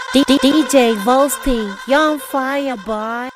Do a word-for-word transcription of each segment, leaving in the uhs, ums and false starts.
D- D- DJ Volstein, you're on fire, boy.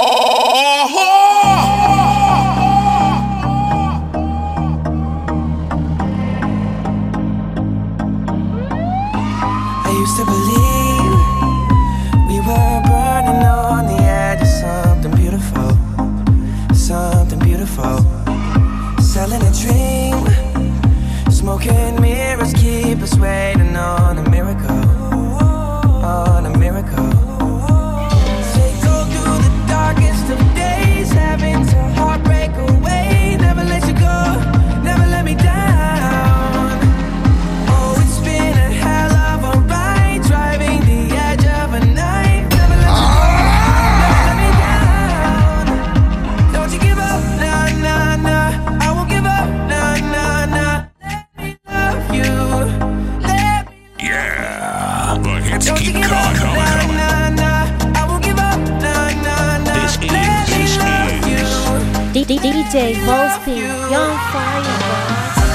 I used to believe we were burning on the edge of something beautiful, something beautiful. Selling a dream, smoking mirrors keep us waiting on a miracle, on a miracle. They go through the darkest of days, having to heartbreak away. Never let you go, never let me down. Oh, it's been a hell of a ride, driving the edge of a knife. Never let you go, never let me down. Don't you give up, nah, nah, nah. I won't give up, nah, nah, nah. Let me love you, let me love Yeah, the hits Don't keep you give coming, up, coming, nah, coming. nah, nah. I won't give up, nah, nah, nah. This is, Let me this love is. you. D- D- DJ Volstein, you're on fire, boy.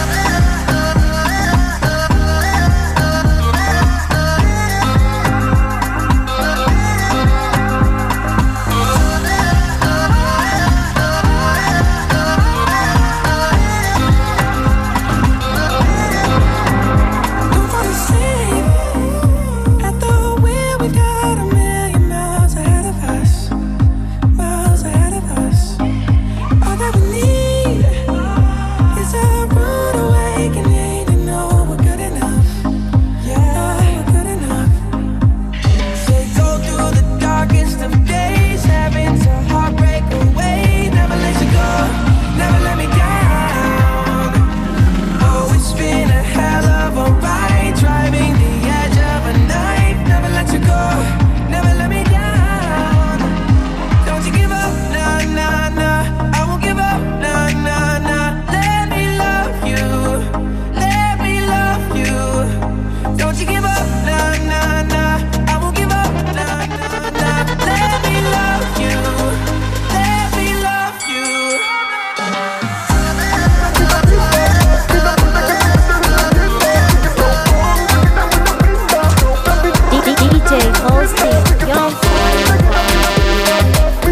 Don't fall asleep at the wheel. We got a million miles ahead of us, miles ahead of us. All that we need is a rude awakening to know we're good enough. Yeah, we're good enough. They go through the darkest of days, having to heartbreak away. Never let you go, never let me down. Oh, it's been a hell of a ride, driving the edge of a knife. Never let you go, never let me down. Don't you give up, nah, nah, nah. I won't give up, nah, nah, nah. Let me love you, let me love you. Don't you give up, nah, nah, nah. I won't give up, nah, nah, nah. Let me love you, let me love you. D- D- DJ Volstein, you're on fire, boy.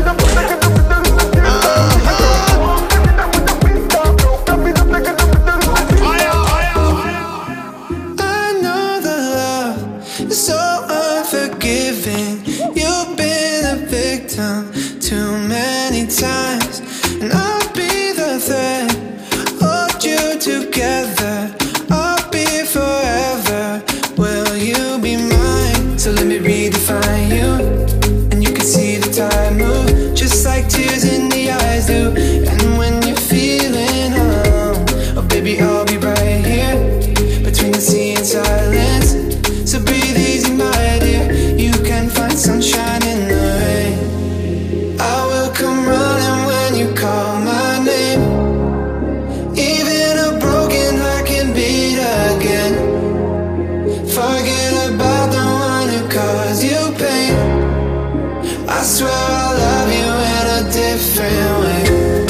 I know the love is so unforgiving. You've been a victim too many times, and I'll be the thread, hold you together. I'll be forever. Will you be mine? So let me redefine you, and you can see the time move, just like tears in the eyes do. And when you're feeling home, oh baby, I'll be right here between the sea and silence. So breathe easy, my dear. You can find sunshine in the rain. I will come running when you call my name. Even a broken heart can beat again. Forget about the one who caused you pain. I swear I'll love you in a different way.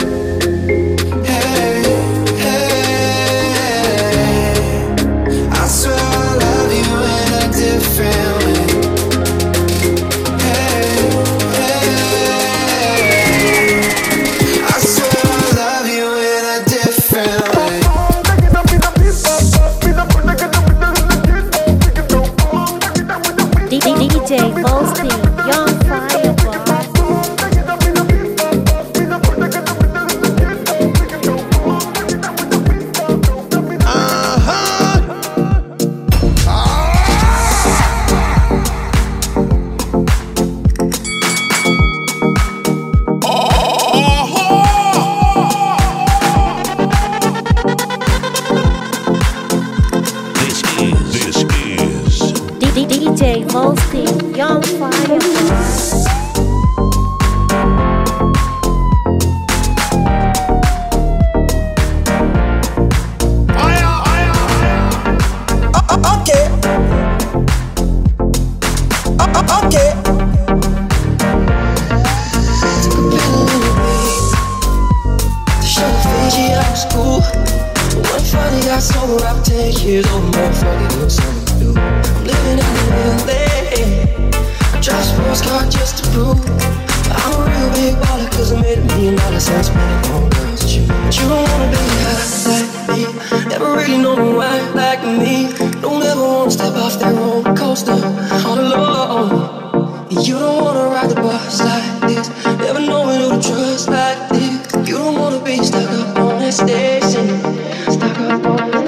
Hey, hey, I swear I'll love you in a different way. Hey, hey, I swear I'll love you in a different way. D- D- DJ Volstein, you're on fire, boy. This is, this is. D- D- DJ Volstein, you're on fire, boy. Okay. Okay. The show Fiji out of school. One Friday got sober after ten years. Oh, more funny than something new. I'm living in the L A. rock just to prove I'm a real big baller, cause I made a million dollars and spent it on girls with you. But you don't wanna be high like me, never really know why like me. Don't ever wanna step off that roller coaster all alone. You don't wanna ride the bus like this, never knowing who to trust like this. You don't wanna be stuck up on that station, stuck up on that.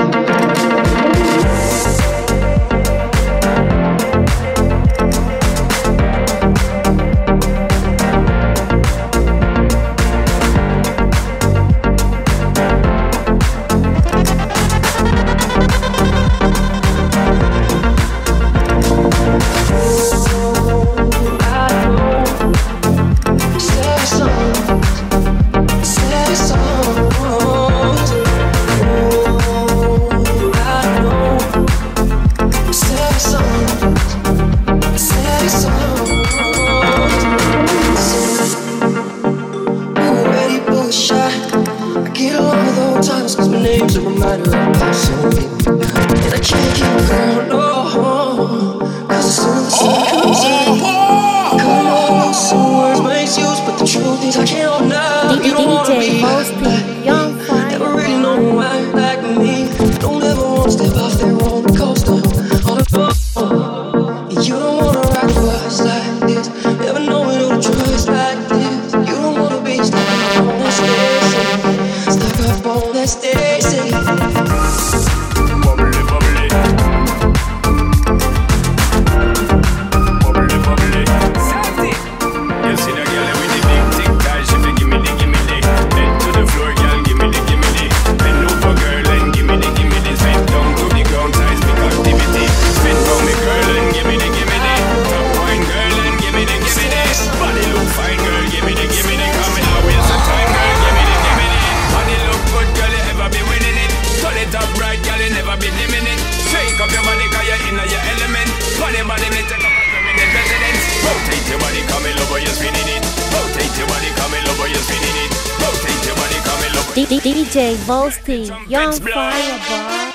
D J Volstein, Young Fireball.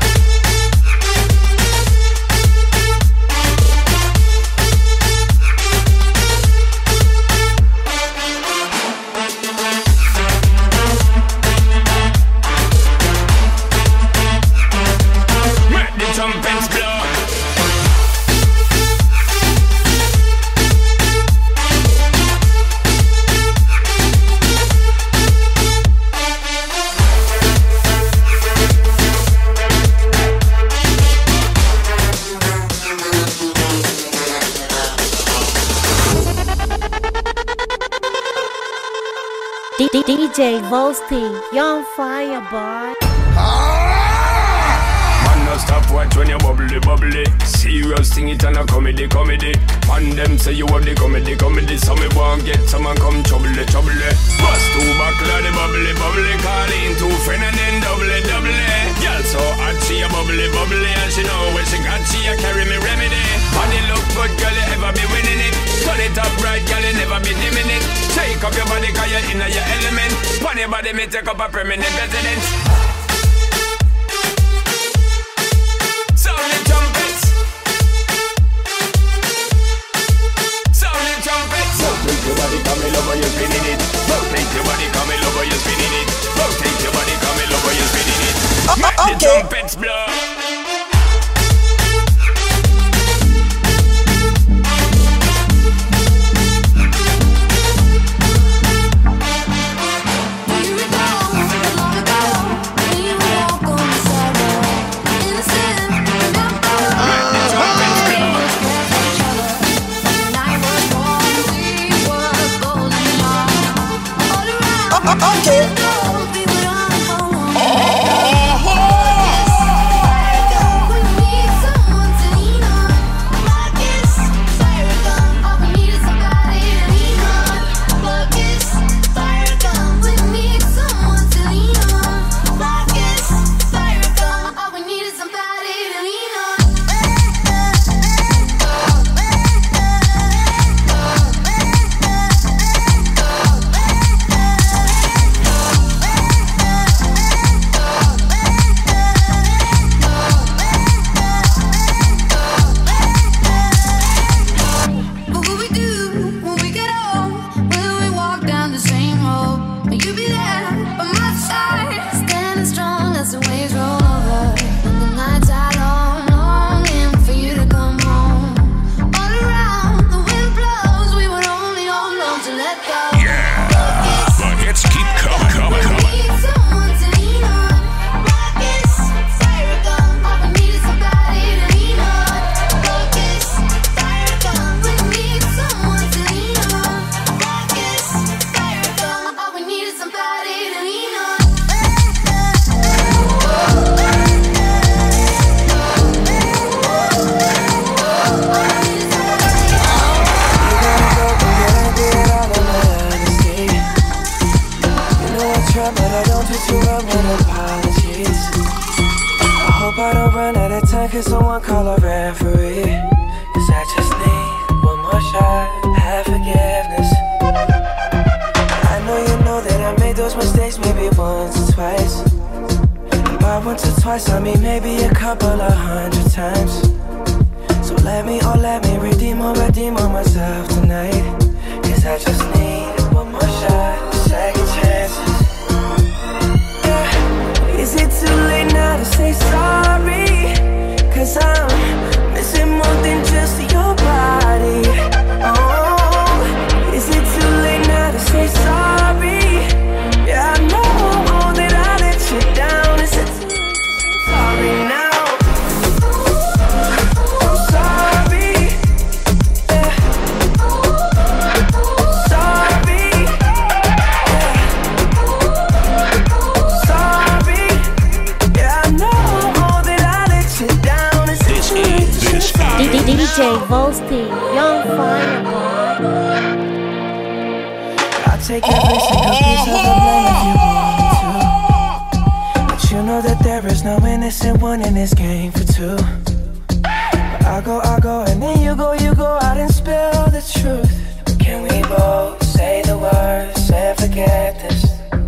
D J Volstein, Young Fireball. Man, no stop watch when you bubbly, bubbly. Serious thing, it and a comedy, comedy. Man, them say you have the comedy, comedy. So me won't get someone come trouble, trouble. Bust two buckle of the bubbly, bubbly. Call in two friend and then double, double. Girl so hot, she a bubbly, bubbly. And she know when she got, she a carry me remedy. Body look good, girl, you ever be winning it. Turn it up right, girl, you never be dimming it. Take up your body, cause you're in your element. Pon your body, me take up a permanent residence. Sound the trumpets. Sound the trumpets. Rotate your body, come in over, you're spinning it. Rotate your body, come in over, you're spinning it. Rotate your body, come in over, you're spinning it. Make the trumpets blow. Okay. someone call a referee. Cause I just need one more shot, have forgiveness. I know you know that I made those mistakes maybe once or twice. By once or twice, I mean maybe a couple of hundred times. So let me, oh let me redeem or redeem on myself tonight. Cause I just need one more shot, second chances. Yeah. Is it too late now to say sorry? Cause I'm missing more than just your body. Oh, is it too late now to say sorry? Yeah, I know that I let you down. Is it too late to say sorry now? I'm sorry. Yeah. Sorry. Yeah. Sorry. Yeah, I know that I let you down. Is it too late to say sorry now? D J Volstein, Young Firepod. I'll take every single piece of the blame if you want me to. But you know that there is no innocent one in this game for two. But I go, I go, and then you go, you go out and spill the truth. Can we both say the words and forget this?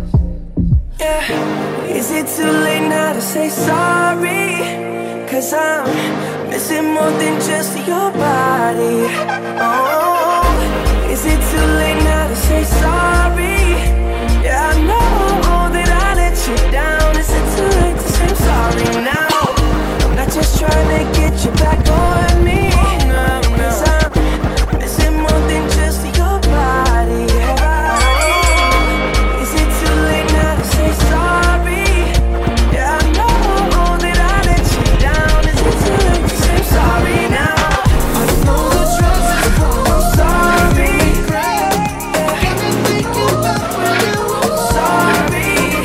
Yeah. Is it too late now to say sorry? Cause I'm missing more than just your body. Oh, is it too late now to say sorry? Yeah, I know that I let you down. Is it too late to say I'm sorry now? I'm not just trying to get you back on me. Cause I'm missing more than just your body. Oh, is it too late now to say sorry? Yeah, I know that I let you down. Is it too late to say I'm sorry now? I know the trust is gone. I'm sorry. Yeah. Got me thinking about when you were sorry.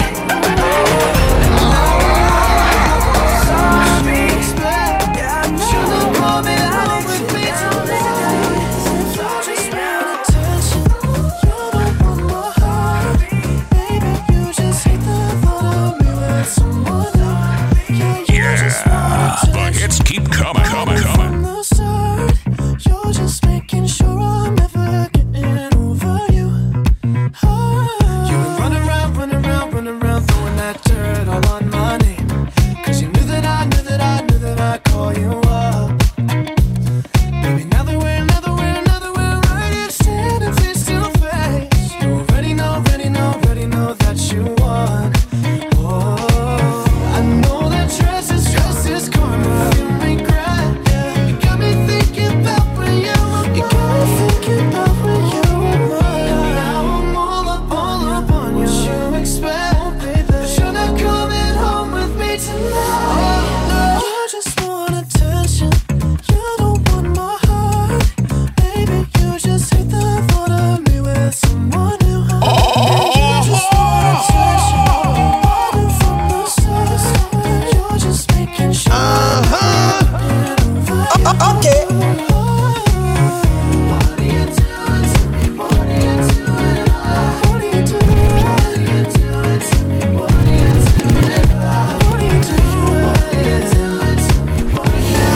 Sorry. Yeah, I know that I let you down. Just want attention. You don't want my heart. Baby, you just hate the thought of me with someone else. Yeah, you just want The attention. hits keep coming, coming, coming. From the start, you're just making sure I'm never getting over you. Oh. You were running around, running around, running around, throwing that dirt all on my name. Cause you knew that I, knew that I, knew that I'd call you up. Baby, now that we're, now that we're, now that we're right here standing face to face, you already know, already know, already know that you won. Oh, I know that stress is, stress is karma. You regret, yeah. You got me thinking about when you were mine. You got me thinking about when you were mine. And now I'm all up, all up on you. What you expect, baby? But you're not coming home with me tonight. Oh, no. You just want attention. You don't want my heart. Baby, you just hate the thought of me with someone new. You just want attention. Running from the start. You're just making sure I'm getting over you. Okay. What are you doing to me? What are you doing? What are you doing? What are you doing to me? What are you doing? What are you doing? What are you doing to me? What are you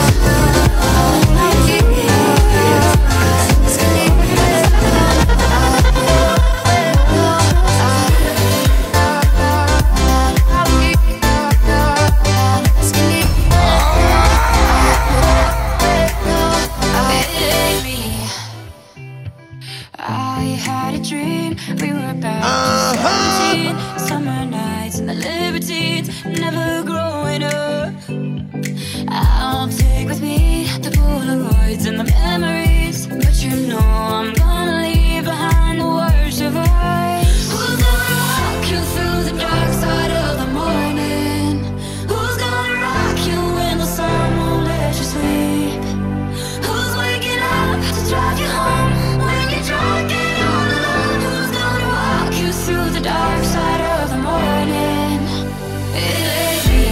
I had a dream, we were about seventeen. Summer nights and the libertines, never growing up. I'll take with me the Polaroids and the memories, but you know I'm gonna leave behind the worst of us. Who's gonna rock you through the dark side of the morning? Who's gonna rock you when the sun won't let you sleep? Who's waking up to drive you home when you're drunk and all alone? Who's gonna walk you through the dark side of the morning? It ain't me.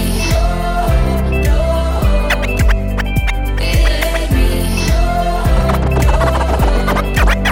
It ain't me.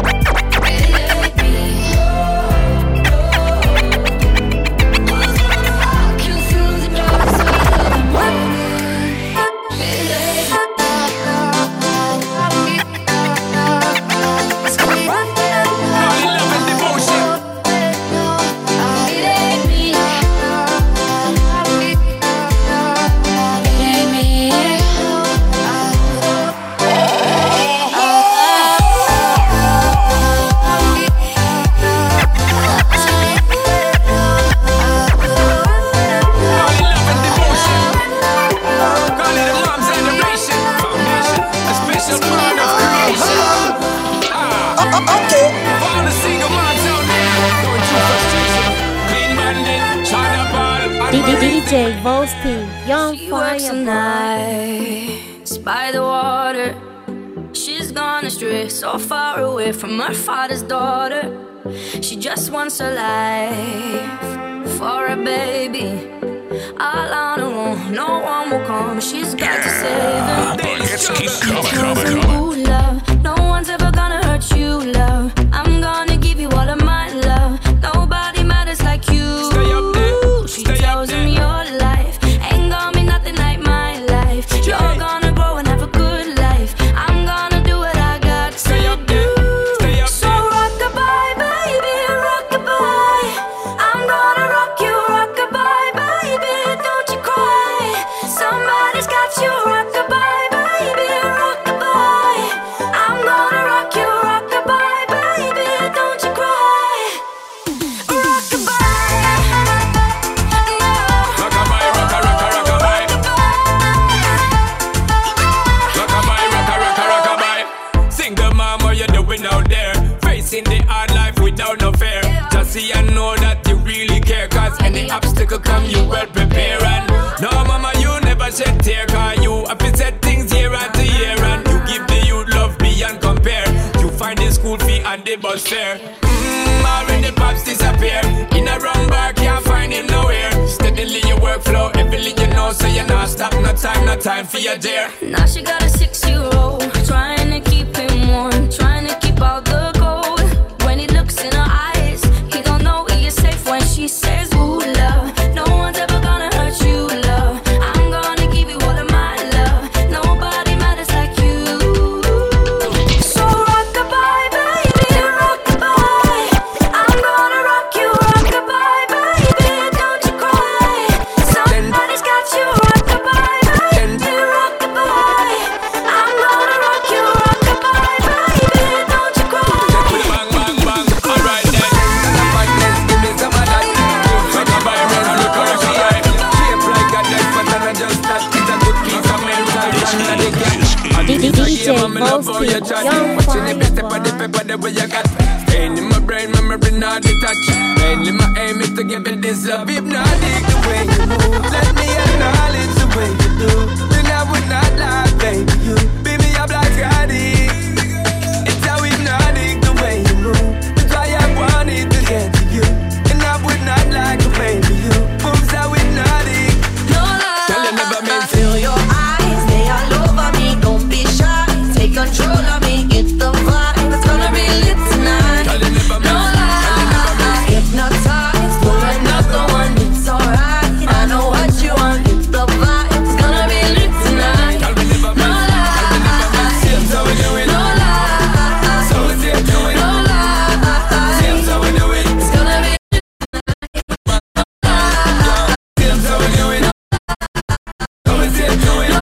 J Volstein, Young She works the Fire nights by the water. She's gone astray, so far away from her father's daughter. She just wants a life for a baby. All on her own, no one will come. She's got to save him. Buckets keep coming, She coming, tells him, coming. ooh, love, no one's ever gonna hurt you, love. I'm gonna give you all of my love. Nobody matters like you. Stay up there, She stay up tells him there. your life ain't gonna be nothing like my life. You're gonna grow and have a good life. I'm gonna do what I got to Stay up there, do. stay up So there. rock-a-bye, baby, rock-a-bye. I'm gonna rock you, rock-a-bye, baby, don't you cry. Somebody's got you, rock-a-bye, baby, rock-a-bye. I'm gonna rock you, rock-a-bye, baby, don't you cry. Rock-a-bye, no. Rockabye, rocka, rocka, rockabye. Rockabye, rocka, rocka, rockabye. Single mom, what you doing out there? Facing the hard life without no fear. Just see and know that you really care. Cause any obstacle come, you well prepare. And no, mama, you never shed tear. Cause you have to set things year after year. And you give the youth love beyond compare. You find the school fee and the bus fare. Mmm, already pops disappear. In a wrong bar, can't find him nowhere. Steadily your workflow, everything you know. So you not stop, no time, no time for your dear. Now she got a six-year-old, trying to keep him warm, trying to keep out the cold. When he looks in her eyes, he don't know he is safe when she says, ooh, love, no one's ever gonna hurt you, love. I'm gonna give you all of my love. Nobody matters like you. So rock-a-bye, baby, rock-a-bye. I'm gonna rock you, rock-a-bye, baby, don't you cry. Somebody's got you, rock-a-bye, baby, rock-a-bye. I'm gonna rock you, rock-a-bye, baby, don't you cry. Bang, bang, bang. Alright then. Give me some of that. Rockabye, rocka, rocka, rockabye. Shape like a death, but I just that. It's a good piece of mental. And they get- D J Yeah, mama, love how you Volstein, chat. Young Watching the best Fire of the pepper, the way you got. Staying in my brain, memory not detached. Mainly my aim is to give it this love. If not, dig the way you move. Let me acknowledge the way you do. Then I would not lie, baby. You beat me up like Scotty. It's how hypnotic the way you move. That's why I wanted to get to you. And I would not like to baby you. Moves how hypnotic. No lie. Tell you never meant to. Feel your eyes, they all over me. Don't be shy, take control of me. Get the vibe, it's gonna be lit tonight. Tell you never No meant. Tell you never meant. lie, hypnotize, pull another one. It's alright, I know what you want. Get the vibe, it's gonna be lit tonight. Tell me never No meant. Tell me never meant. lie, Same so we do it. no lie, So we same do it. no lie. Same so we do it. It's gonna be Same so we do it. So we same do it.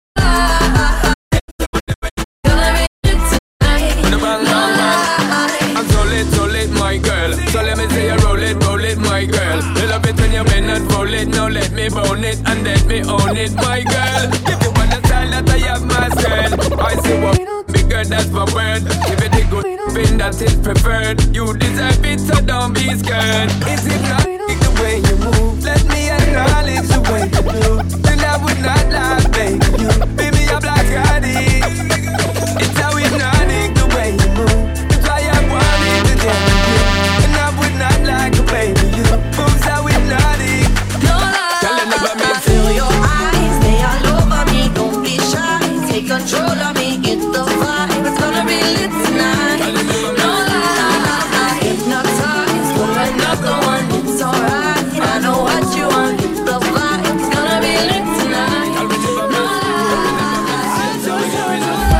gonna be lit tonight. Bang, bang, bang. I'm so lit, so lit, my girl. So let me say you roll it, roll it, my girl. You love it when you bend and roll it. Now let me bone it and let me own it, my girl. If you want the style that I have myself, I see what bigger, that's my word. Give it a good thing that is preferred. You deserve it, so don't be scared. Is it not the way you move? Let me acknowledge the way you do. Then I would not lie, baby. You beat me up like Scotty. It's how hypnotic the way you move. That's why I wanted to get to you. And I would not like to baby you. Moves how hypnotic. No lie. Tell you never meant to. Feel your eyes, they all over me. Don't be shy, take control of me. Get the vibe, it's gonna be lit tonight. Tell you never No meant. lie, hypnotize, pull another one. It's alright, I know what you want. Get the vibe, it's gonna be lit tonight. Tell me never No meant. So we do it.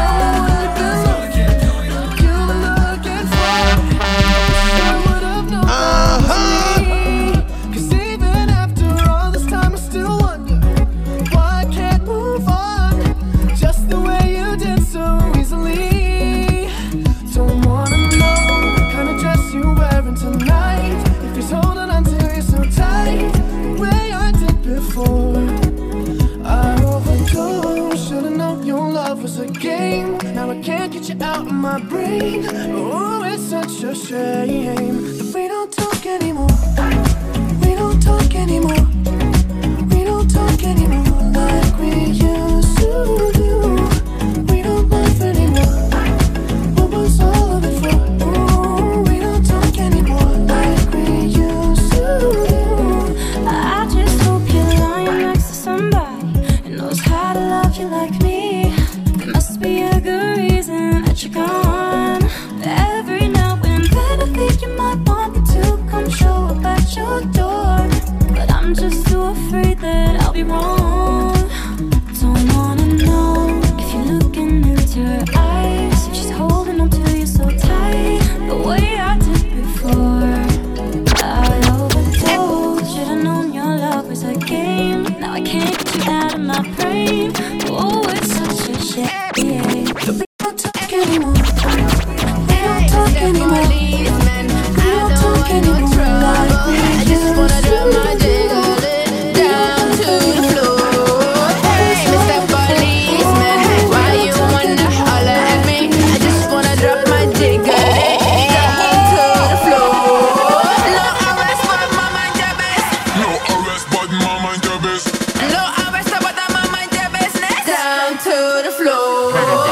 Cause even after all this time I still wonder why I can't move on just the way you did so easily. Don't wanna know what kind of dress you're wearing tonight, if he's holding on to you so tight the way I did before. I overdosed, should've known your love was a game. Now I can't get you out of my brain. Oh, it's such a shame that we don't talk anymore. We don't talk anymore. We don't talk Yeah, yeah. We don't talk anymore. We don't talk anymore. We don't talk anymore. I just wanna drop my jiggle it down to the floor. Hey, Mister Policeman, why you wanna holler at me? I just wanna drop my jiggle it down to the floor. No arrest, but my mind your best. No arrest, but my mind your best. No arrest, but my mind your business. Down to the floor.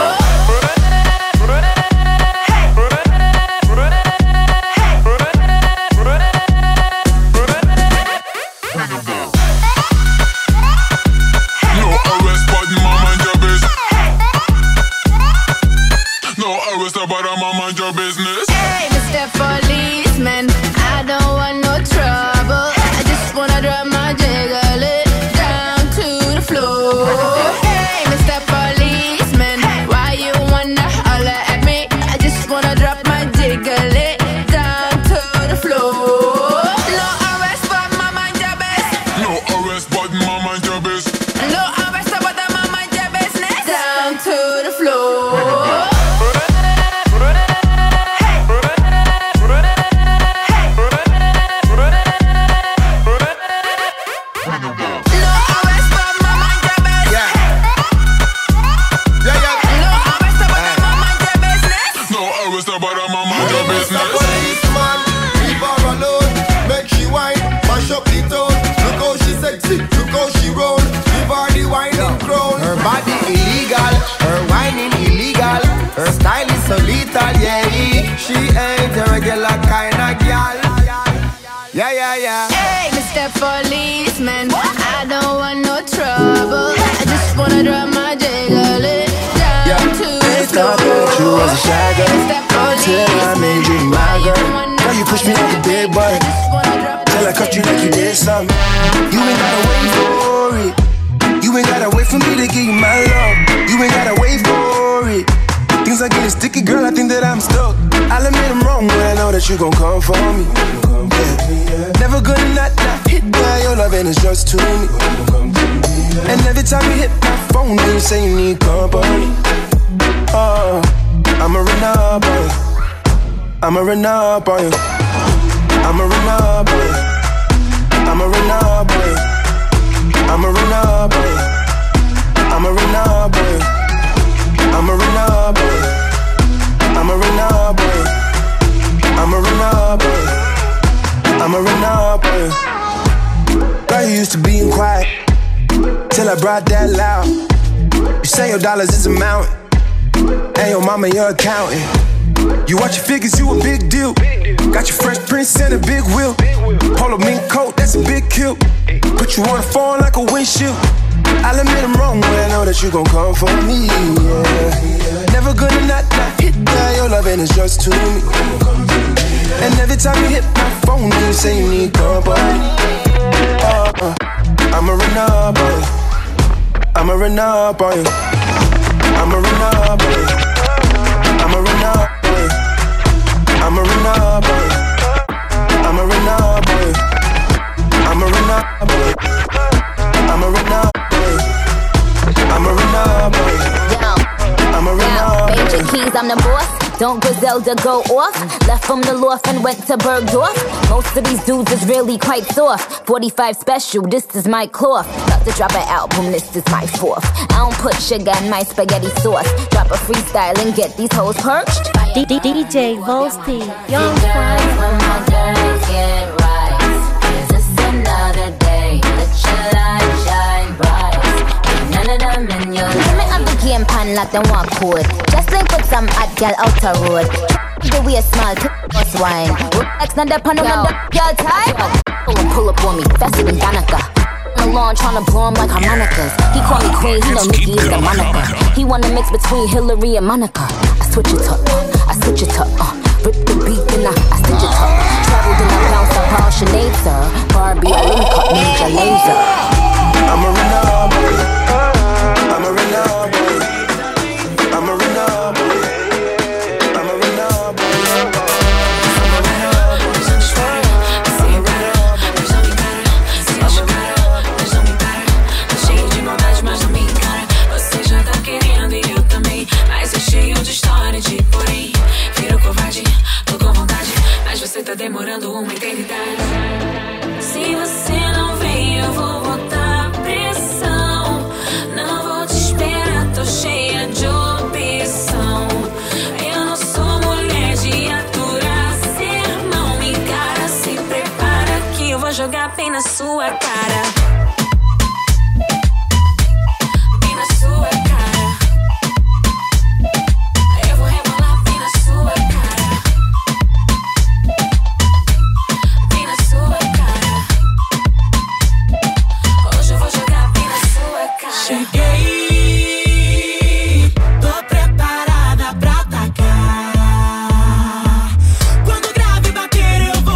But I'm on mind your business. Hey, Mister Policeman, I don't want no trouble. I just wanna drop my jiggle it down to the floor. Hey, Mister Policeman, why you wanna holler at me? I just wanna drop my jiggle it down to the floor. No arrest, but my mind your best. No arrest, but my mind your best. No arrest, but my mind your business. Down to the floor. Look how she roll, give her the whining crown. Her body illegal, her whining illegal. Her style is so lethal, yeah. She ain't a regular kind of girl. Yeah, yeah, yeah. Hey, Mister Policeman, I don't want no trouble. I just wanna drop my jiggle it down yeah. to the floor. Thought you was a shy girl till I made you my girl. Now you push me like a big boy. Till I cut you like you did something. You ain't gotta wait for it. You ain't gotta wait for me to give you my love. You ain't gotta wait for it. Things are getting sticky, girl, I think that I'm stuck. I'll admit I'm wrong when I know that you gon' come for me. Yeah. Never gonna not, not hit by your love and it's just to me. And every time you hit my phone, you say you need company. Oh, I'ma run up on you. I'ma run up on you. I'ma run up on you. I'ma run up on you. I'ma run up on you. I'ma run up on you. I'ma run up on you. I'ma run up on you. I'ma run up on you. I'ma run up on you. Girl, you used to being quiet till I brought that loud. You say your dollars is a mountain, and your mama your accountant. You watch your figures, you a big deal. Got your Fresh Prince and a big wheel. Polo mink coat, that's a big kill. Put you on the phone like a windshield. I'll admit I'm wrong when I know that you gon' come for me. Yeah. Never gonna not, not hit by your love and it's just to me. And every time you hit my phone, you say you need company. Uh, uh, I'ma run up on you. I'ma run up on you. I'ma run up on you. I'ma run up on you. I'ma run up on you. I'ma run up on you. I'ma run up on you. I'ma run up on you. I'ma run up on you. I'ma run up on you. Major Keys, I'm the boss. Don't Griselda go off? Left from the loft and went to Bergdorf. Most of these dudes is really quite soft. forty-five special, this is my cloth. About to drop an album, this is my fourth. I don't put sugar in my spaghetti sauce. Drop a freestyle and get these hoes perched. D J Volsty, Young Fry. When my girls get right, 'cause it's another day. Let your light shine bright. Ain't none of them in your life. Me have the game pan like them walk code. Just link with some hot girl out the road. The way small to us wine. Next not the pan on the girl type. Pull up on me, faster than Danica. Along tryna blow him like harmonicas. He call me queen, he know Nicki is the moniker. He wanna mix between Hillary and Monica. I switch it up, uh, I switch it up, uh, rip the beat and I, I stitch it up. Traveled and I bounced up all Sinead, sir. Barbie, I link up Ninja Laser. I'ma run up on you. I'ma run up on you. I'ma run up on you. I'ma run up on you. I'ma run up on you. Você já tá querendo e eu na sua cara. Bem na sua cara. Eu vou rebolar bem na sua cara. Bem na sua cara. Hoje eu vou jogar bem na sua cara. Cheguei, tô preparada pra atacar. Quando o grave bater eu vou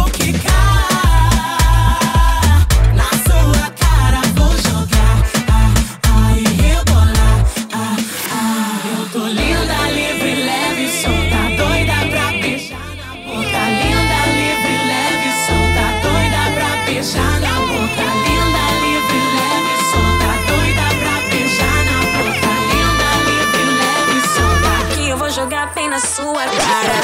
quicar. Na sua cara vou jogar, ah, ah, e rebolar, ah, ah. Eu tô linda, livre, leve, solta, doida pra beijar na boca. Linda, livre, leve, solta, doida pra beijar na boca. Linda, livre, leve, solta, doida pra beijar na boca. Linda, livre, leve, solta. Que eu vou jogar bem na sua cara.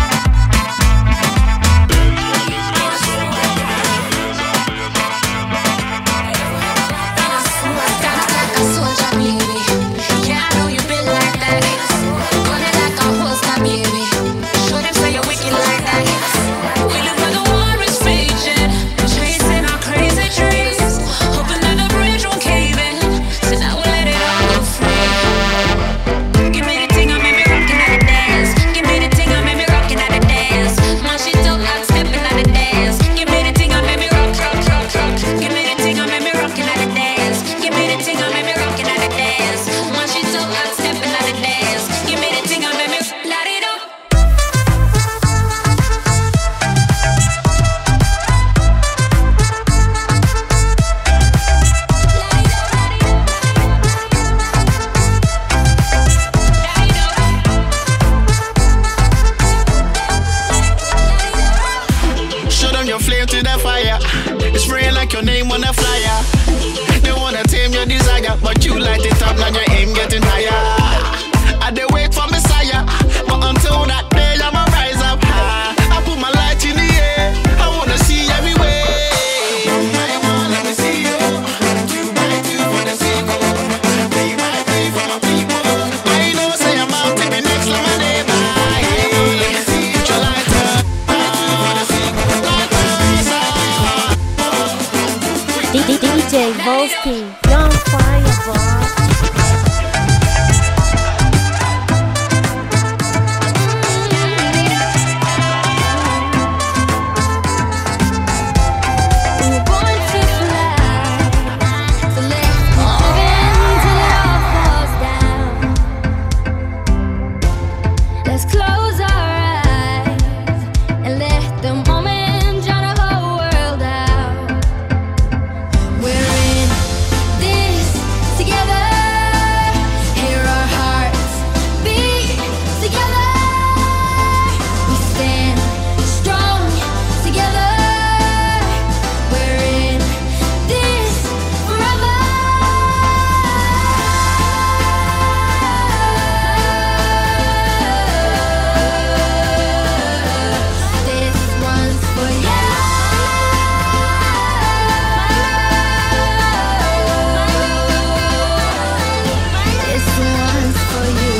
Show them your flame to the fire. It's spraying like your name on a flyer. They wanna tame your desire, but you light it up, now your aim getting higher. I they wait for Messiah, but until that day I'ma rise up high. I put my light in the air, I wanna see everywhere. One by one, let me see you. Two by two for the sequel. Three by three for my people. I know say I'm out to be next like my neighbor. Hey, let me see you. Put your light up. For the sequel. D J Volsky, Young Fireball. Let's close our eyes and let the moment drown the whole world out. We're in this together. Hear our hearts beat together. We stand strong together. We're in this forever. This one's for you. This one's for you.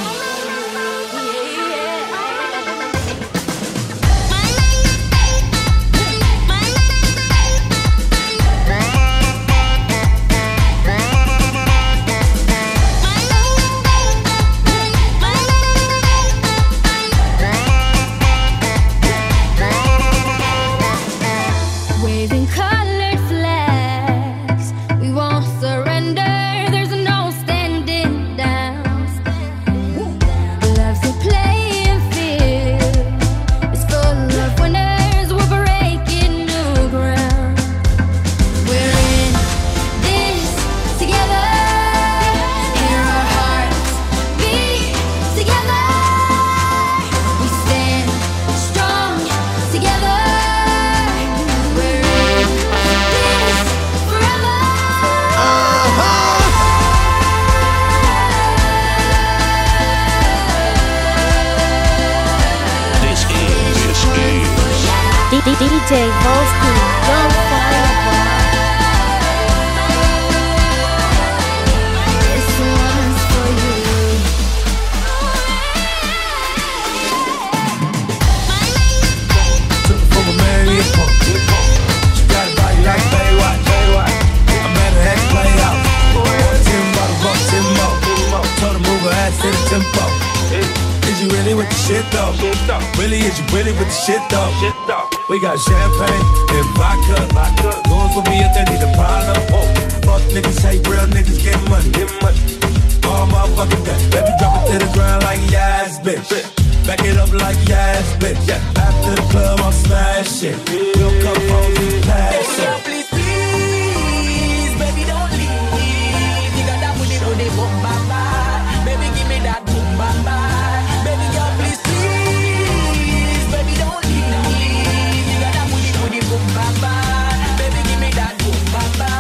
Waving colored flags, we won't surrender. There's no standing down. Love's a playing field. It's full of winners. We're breaking new ground. We're in this together. Hear our hearts beat together. We stand strong together. We're in this forever. This is, this is. D J Volsky, Young Fireball. This one's for you. Took it from a man, yeah. She got a body like baby. is you really with the shit though? Really is you really with the shit though? We got champagne and vodka. Going for me if they need a problem. Fuck niggas, hate real niggas, get money. All motherfucking day. Baby, drop it to the ground like yes, bitch. Back it up like yes, bitch. After the club, I'll smash it. We'll come home and pass it. Please, please, baby, don't leave. You got that booty, booty, boom, bam, bam. Baby, give me that boom, bam, bam. Baby, girl, please, please, baby, don't leave. You got that booty, booty, boom, bam, bam. Baby, give me that boom, bam, bam.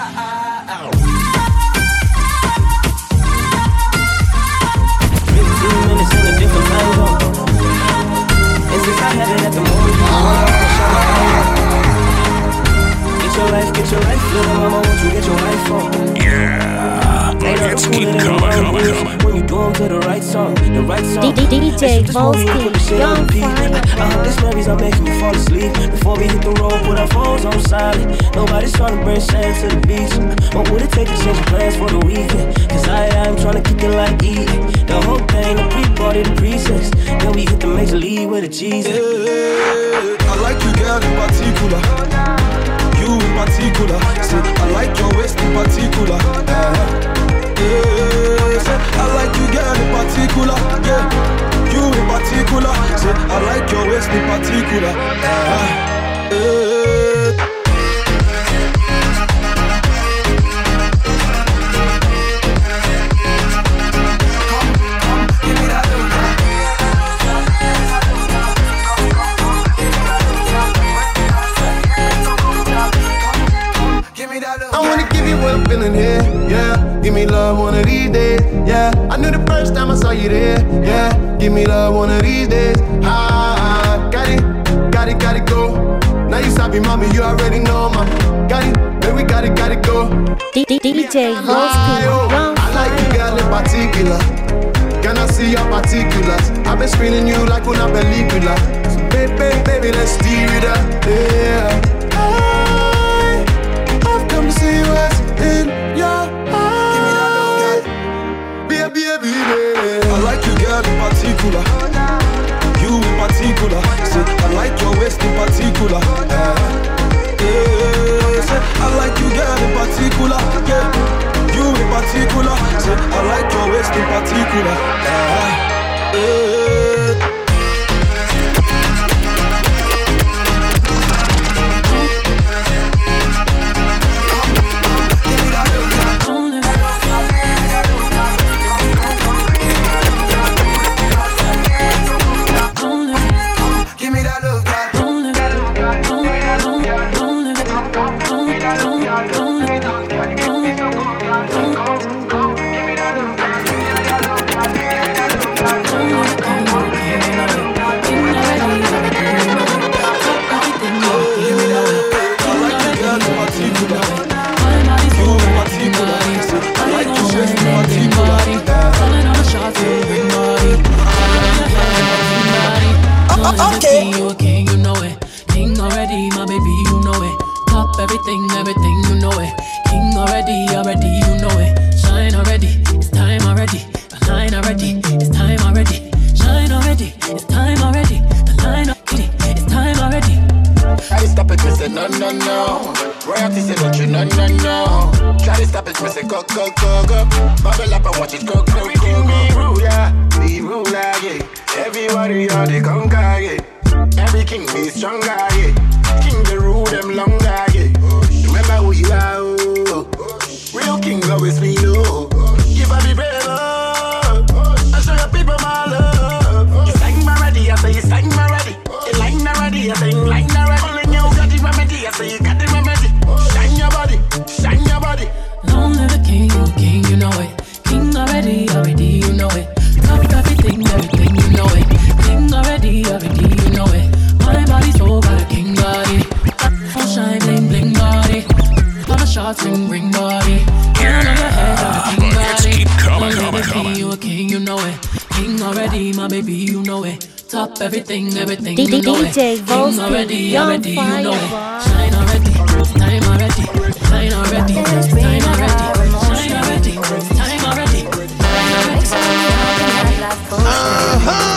fifteen minutes in a different time zone. As if I had it at the moment. Get your life, get your life, little mama, won't you get your life on? Yeah, let's keep coming, coming, coming. When you do them to the right song, the right song. D J Volsky, Young Fire. I hope this memories are making you fall asleep. Before we hit the road, put our phones on silent. Nobody's trying to bring sand to the beach. What would it take to change your plans for the weekend? Cause I am trying to kick it like E. The whole thing, the pre-party, the pre-sex. Then we hit the major league with the cheese. Yeah, I like you, girl, in particular. You in particular. See, I like your waist in particular. Uh, yeah, say, I like you, girl, in particular. Yeah, you in particular. See, I like your waist in particular. Uh, yeah. What I'm feeling here, yeah. Give me love one of these days, yeah. I knew the first time I saw you there, yeah. Give me love one of these days, ah, got it, got it, got it, go. Now you sabi, mommy, you already know, ma. Got it, baby, got it, got it, go. D J Volsky, Young Fire. I like you, girl, in particular. Can I see your particulars? I've been screening you like una película. So baby, baby, let's steer it up, yeah. See what's in your eyes. Baby, baby, baby. I like you, girl, in particular. You in particular. Say, I like your waist in particular. Uh, yeah, say, I like you, girl, in particular. Yeah, you in particular. Say, I like your waist in particular. Uh, yeah. Okay. You a king, you know it. King already, my baby, you know it. Top everything, everything, you know it. King already, already, you know it. Shine already, it's time already. The line already, it's time already. Shine already, it's time already. The line already, it's time already. Try to stop it, me say no, no, no. Royalty say don't you, no, no, no. Try to stop it, me say go, go, go, go. Bubble up and watch it go, go, go, go. Be ruler, be ruler, yeah. Everybody are the conquer, yeah. Every king be stronger, yeah. King the rule them longer, yeah. Remember who you are, oh. Real king always be no. Give up be brave, oh. I show your people my love. You sang my ready, I say you sang my ready. You line already, I say you line already. Only you got the remedy, I say you got the remedy. Shine your body, shine your body. Long live the king, you king, you know it. King already, already, you know it. Top everything, everything, you know it. King already, already, you know it. My body's so got a king body. All shine, bling, bling body. All the shots, ring, ring body. Turn on your head, got a king body. Coming, coming, coming. You a king, you know it. King already, my baby, you know it. Top everything, everything, you know it. D J King already, Young already, you know it. Fire. Shine already, it's time already. Shine already, it's time already. Shine already, it's time already. Uh-huh.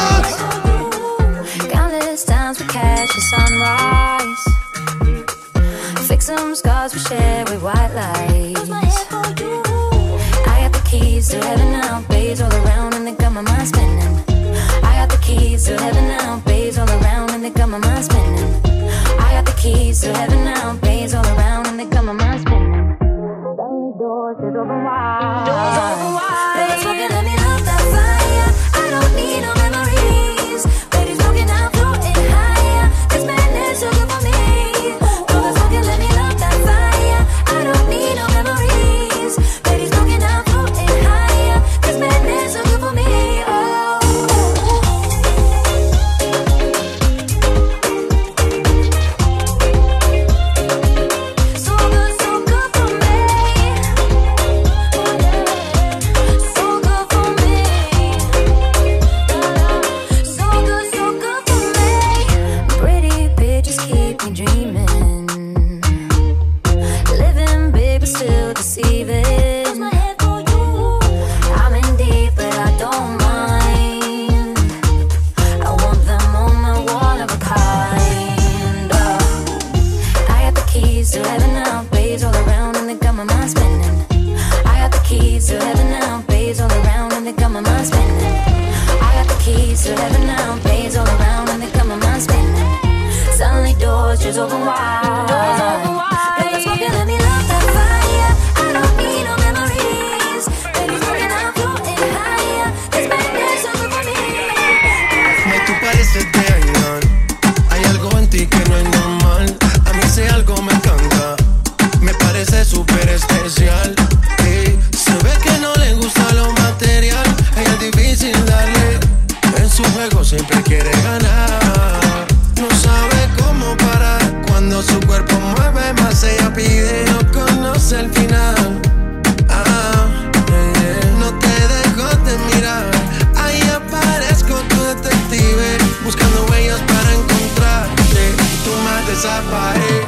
It's eleven now, plays all around and they come on my spin. Suddenly doors just open wide. Doors open wide. Baby, smoking, let me love that fire. I don't need no memories. Baby, smoking, I'm floating higher. This madness is over for me. Ay, tú pareces de Ailan. Hay algo en ti que no es normal. A mí ese algo me encanta. Me parece súper especial. Hey, se ve que no le gusta lo material. Ella es difícil darle. En su juego siempre quiere ganar. No sabe cómo parar. Cuando su cuerpo mueve más ella pide. No conoce el final. Ah, yeah, yeah. No te dejo de mirar. Ahí aparezco tu detective. Buscando huellas para encontrarte. Tú más desapareces.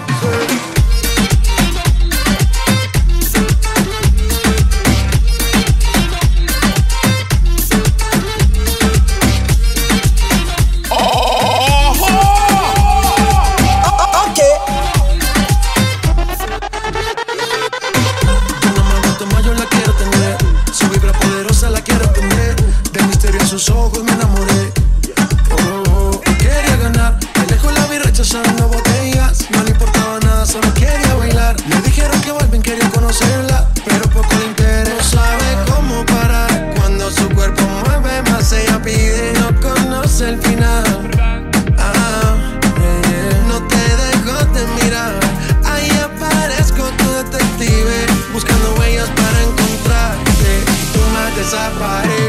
Sus ojos me enamoré. Oh, oh, quería ganar. De lejos la vi rechazando botellas. No le importaba nada, solo quería bailar. Le dijeron que vuelven, quería conocerla, pero poco le interesa. No sabe cómo parar. Cuando su cuerpo mueve más ella pide. No conoce el final. Ah, yeah, yeah. No te dejo de mirar. Ahí aparezco tu detective. Buscando huellas para encontrarte. Tú más desapareces.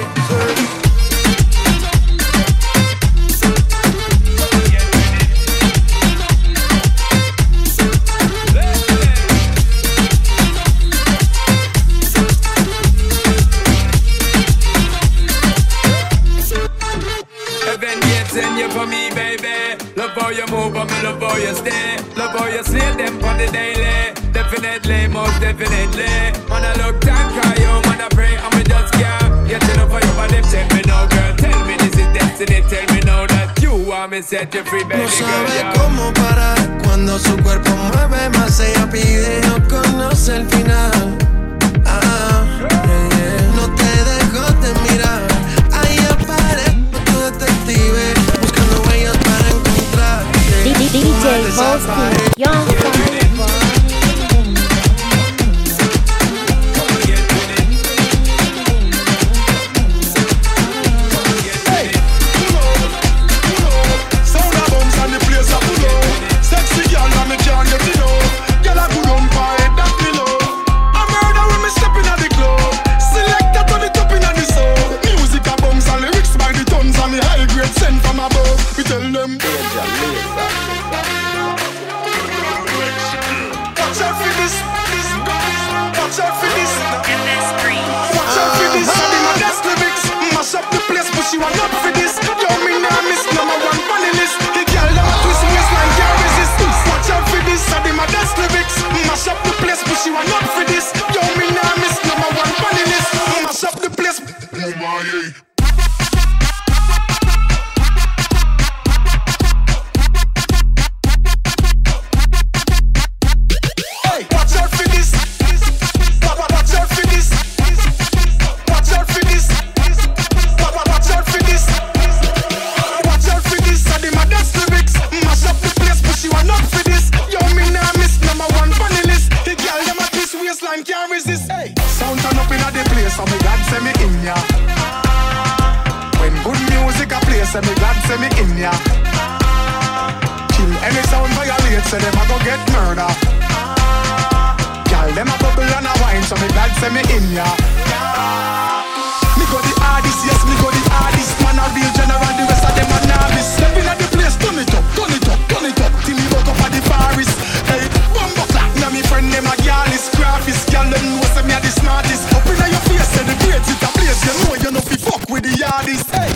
For me, baby, love how you move, but me love how you stay. Love how you slay them on the daily. Definitely, most definitely. Man, I look time, cry you, man, I pray, and me just can't get enough of you, but them tell me now, girl. Tell me this is destiny, tell me now that you want me set you free, baby. No sabe cómo parar. Cuando su cuerpo mueve más ella pide. No conoce el final. Ah, yeah, yeah. No te dejo de mirar. Ahí aparezco tu detective. D J Volsky, Young Fire. She want up for this. Yo, me nah miss number one funny list. The girl that twist waistline can't resist. Watch out for this. I did my best lyrics. Mash up the place, but she want up for this. Yo, me nah miss number one funny list. Mash up the place. Oh my yeah. So me glad say me in ya. When good music a play, say me glad say me in ya. Kill any sound violate, say them a go get murder. Girl, them a bubble and a wine, so me glad say me in ya. Me go the hardest, yes, me go the hardest. Man a real general, the rest of them a novice. Step in at the place, turn it up, turn it up, turn it up. Till me woke up at the forest. Hey, bumbo clap, now me friend them a girl is graphist. Girl, them know say me a the smartest. Up in your face, say the great it a place. You know you know fi fuck with the yardies. Hey,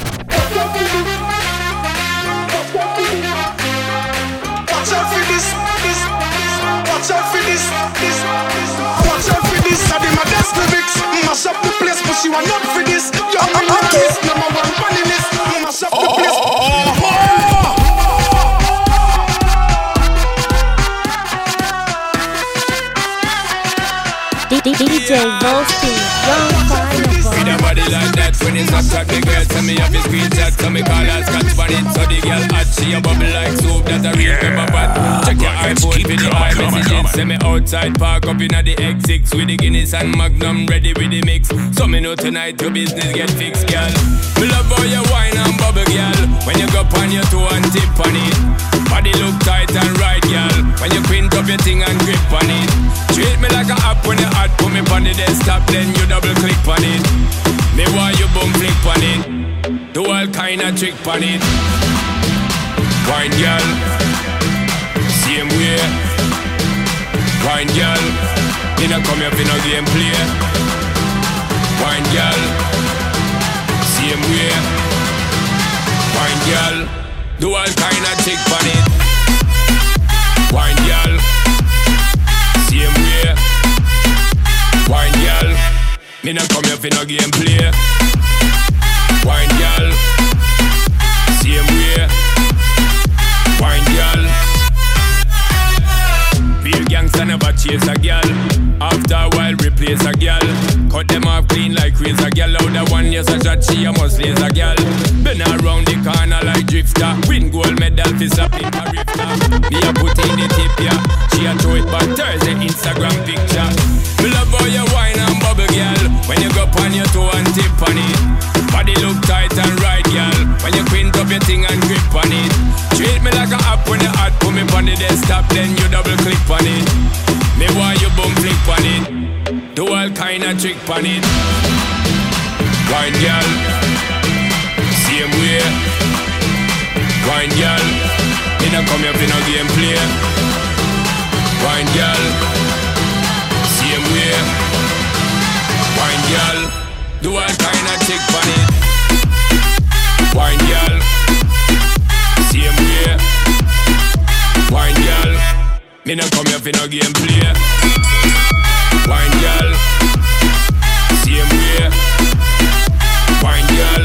watch out for this, this. Watch out for this, this. Watch out for this. I did my best lyrics. Mash up the place, but she want up for this. Yo, I'm not this number one funny list. Mash up the place. D J Volsky, Young Fire. With a body like that, when it's up top, the girls so me have a screenshot. So me call her scratch on it. So the girl hot, she a bubble like soup. That a real pepper pot. Check your iPhone for the iMessages. Say me outside park up inna the X six with the Guinness and Magnum ready with the mix. So me know tonight your business get fixed, girl. Me love how you wine and bubble, girl. When you go on your toe and tip on it. Body look tight and right, girl. When you quint up your thing and grip on it. Treat me like a app when you hot. Put me on the desktop, then you double click on it. Me want you boom flick on it. Do all kind of trick on it. Wine, girl. Same way. Wine, girl. Me no come here for no game play. Wine, girl. Same way. Wine, girl. Do all kind of trick on it. Wine, girl. Same way. Wine, girl. Me no come here for no game play. Wine, girl. Same way. Wine, girl. Real gangsta never chase a girl. After a while replace a girl. Cut them off clean like razor girl. Out the one years a shot she a must laser girl. Been around the corner like drifter. Win gold medal for slapping a rifter. Me a put in the tip yeah. She a throw it back Thursday Instagram picture. Me love how you wine and bubble girl. When you go on your toe and tip on it. Body look tight and right girl. When you quint up your thing and grip on it. Treat me like a app when you hot. Put me on the desktop then you double click on it. Me want you boom flick on it. Do all kind of trick on it. Wine girl. Same way. Wine girl. Me no come here for no game play. Wine girl. Same way. Wine girl. Do all kind of trick on it. Wine girl. Same way. Wine girl. Me no come here for no game play. Wine girl. Same way. Wine girl.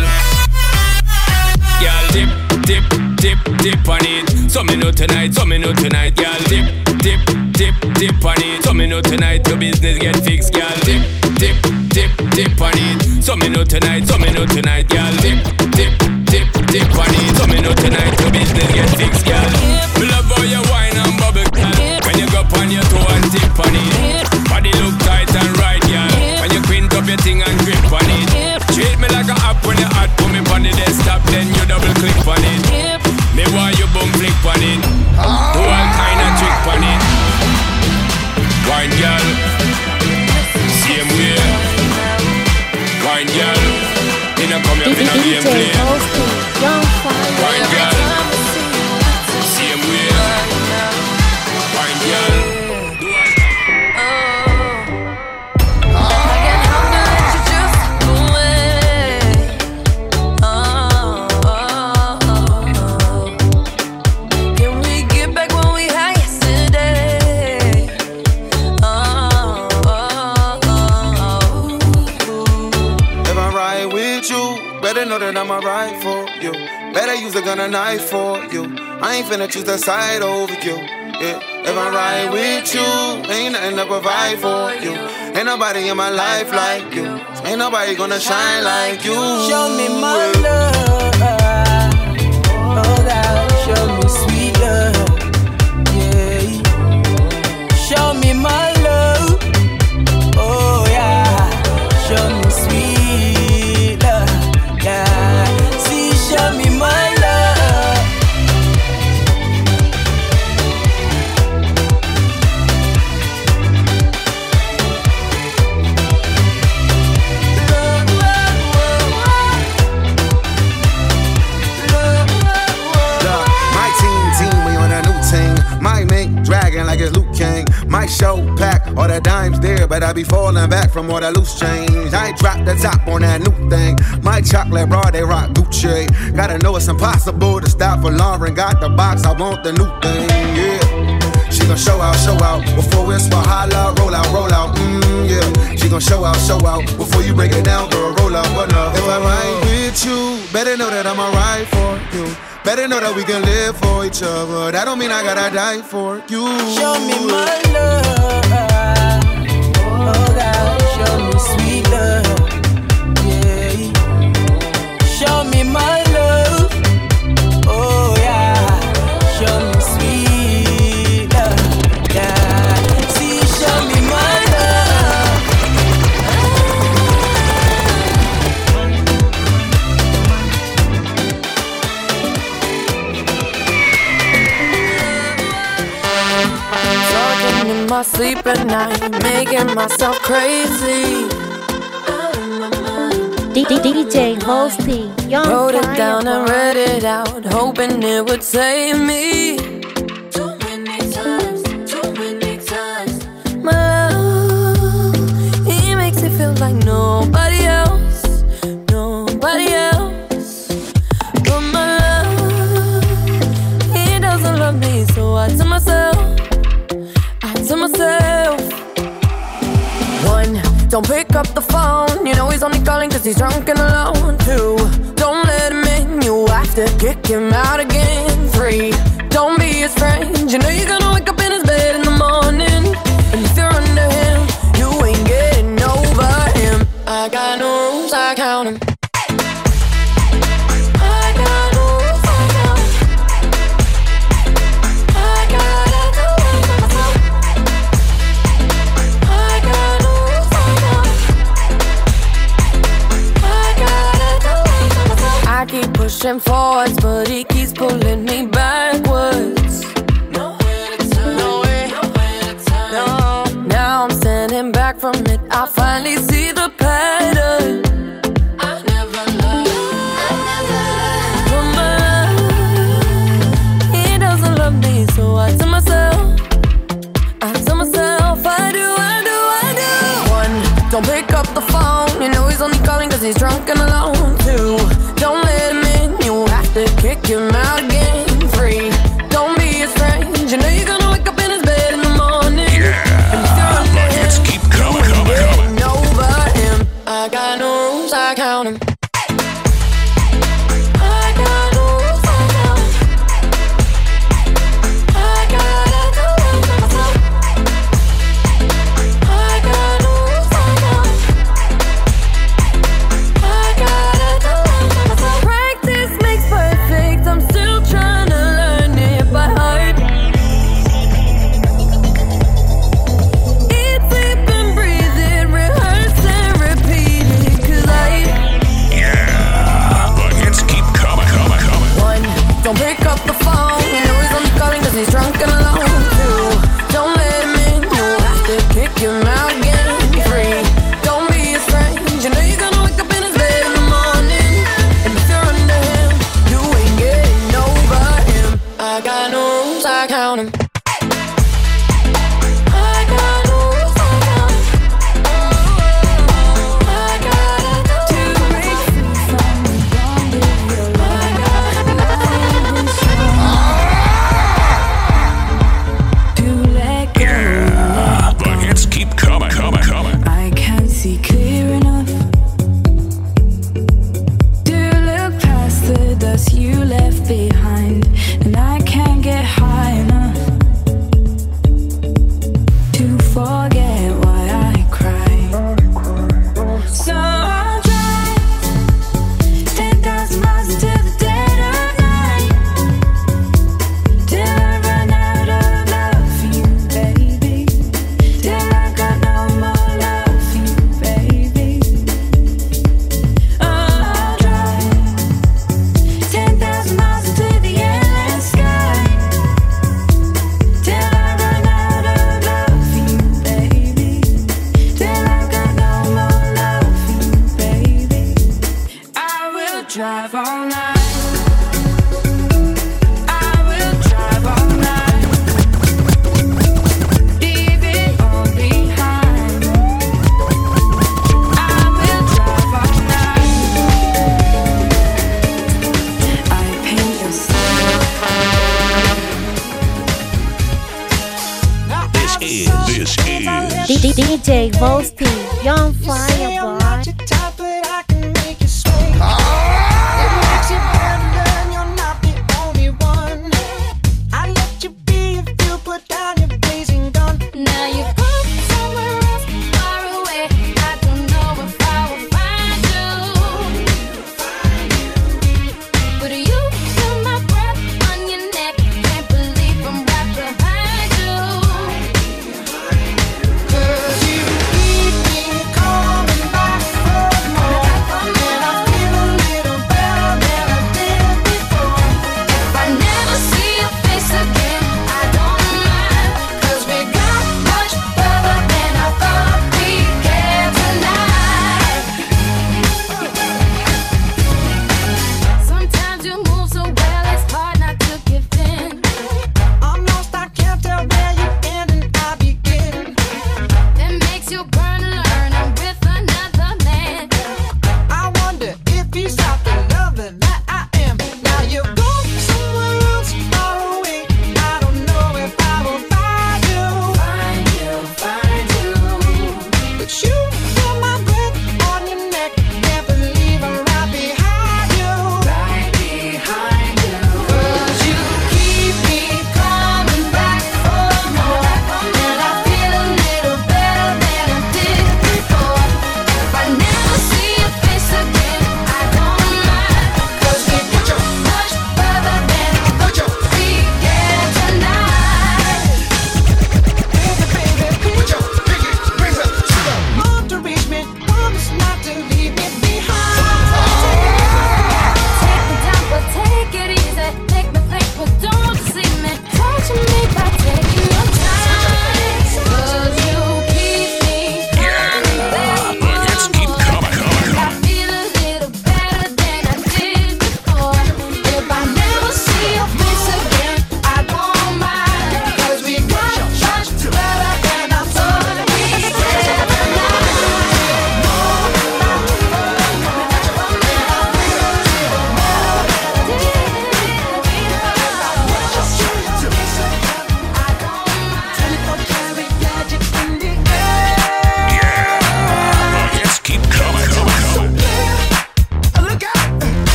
Girl dip, dip, dip, dip on it. So me know tonight, so me know tonight. Girl dip, dip, dip, dip on it. So me know tonight your business get fixed. Girl dip, dip, dip, dip on it. So me know tonight, so me know tonight. Girl dip, dip, dip, dip on it. So me know tonight your business get fixed. Girl, me love how you wine and bubble, girl. When you go on your toe and tip on it. Body look tight and right, girl. When you quint up your thing and grip on it. Treat me like a app when you hot. Put me on the desktop, then you double click on it. Me want you boom flick on it. Do all kind of trick on it. Wine girl. Same way. Wine girl. Me no come here for no game play. Wine girl. Same way. Wine girl. Know that I'ma ride for you. Better use a gun and knife for you. I ain't finna choose the side over you. Yeah. If I ride with you, ain't nothing to provide for you. Ain't nobody in my life like you. Ain't nobody gonna shine like you. Show me my love. Oh God, show me sweet love. Yeah. Show me my love. Oh yeah. Show me sweet love. Yeah. See, show me my love. My team, team, we on a new team. My mink dragging like it's Luke King. My show pack, all the dimes there, but I be falling back from all the loose change. I drop the top on that new thing. My chocolate bra, they rock Gucci. Gotta know it's impossible to stop for Lauren. Got the box, I want the new thing, yeah. She gon' show out, show out. Before it's for holla, roll out, roll out, mm, yeah. She gon' show out, show out. Before you break it down, girl, roll out, what up? If I ride with you, better know that I'ma ride for you. Better know that we can live for each other. That don't mean I gotta die for you. Show me my love. Oh God, show me sweet love. Yeah. Show me me my love. Oh yeah, show me sweet love. Yeah, see, show me my love. Talking in my sleep at night, making myself crazy. D J Volsty, Young Wrote it Fire down and Boy. read it out, hoping it would save me. Too many times, too many times. My love, he makes it feel like nobody else, nobody else. But my love, he doesn't love me, so I tell myself, I tell myself. One, don't pick up the phone, you know he's only calling cause he's drunk and alone. Two, don't let him in, you have to kick him out again. Three, don't be his friend, you know you're gonna wake up in his bed in the morning. And if you're under him, you ain't getting over him. I got no rules, I count him. I got no rules, I count him. I gotta do it for myself. I got no rules, I count him. I gotta do it for myself. I keep pushing forwards, but he keeps pulling me backwards. Nowhere to turn, nowhere, nowhere to turn. No, now I'm standing back from it. I finally see the pattern. I never loved, I never loved. But my love, he doesn't love me, so I tell myself, I tell myself, I do, I do, I do. One, don't pick up the phone, you know he's only calling cause he's drunk and alone. Two, don't let him in, you have to kick him out again. Three, don't be his friend, you know you're gonna wake up in his bed in the morning. Yeah, and if you're under buckets him, keep coming, coming, coming. getting over him. I got no rules, I count him. I got no rules, I count him. I gotta do it for myself. I got no rules, I count him. I gotta do it for myself. Practice makes perfect, I'm still trying to learn it by heart. Eat, sleep and breathe it, rehearse and repeat it, cause I Yeah, buckets keep coming, coming, coming. One, don't pick up the phone, you know he's only calling cause he's drunk and alone. Two, don't let him in, you have to kick him out again. Three, don't be his friend, you know you're gonna wake up in his bed in the morning. And if you're under him, you ain't getting over him. I got no rules, I count him. I got no rules, I count him. I gotta do to break free from the bondage of love. To let go. Yeah, buckets keep coming, coming, coming. I can't see clear enough to look past the dust you left behind, and I can't get high enough to forget why I cry. So I'll drive ten thousand miles into the dead of night till I run out of love for you, baby. Till I got no more love for you, baby. I'll drive ten thousand miles into the endless sky till I run out of love for you, baby. Till I got no more love for you, baby. I will drive all night. I will drive all night. Leave it all behind. I will drive all night. I paint your This is, this is. D D J Volsty, Young Fire Boy. Now you've gone somewhere else, far away. I don't know if I will find you.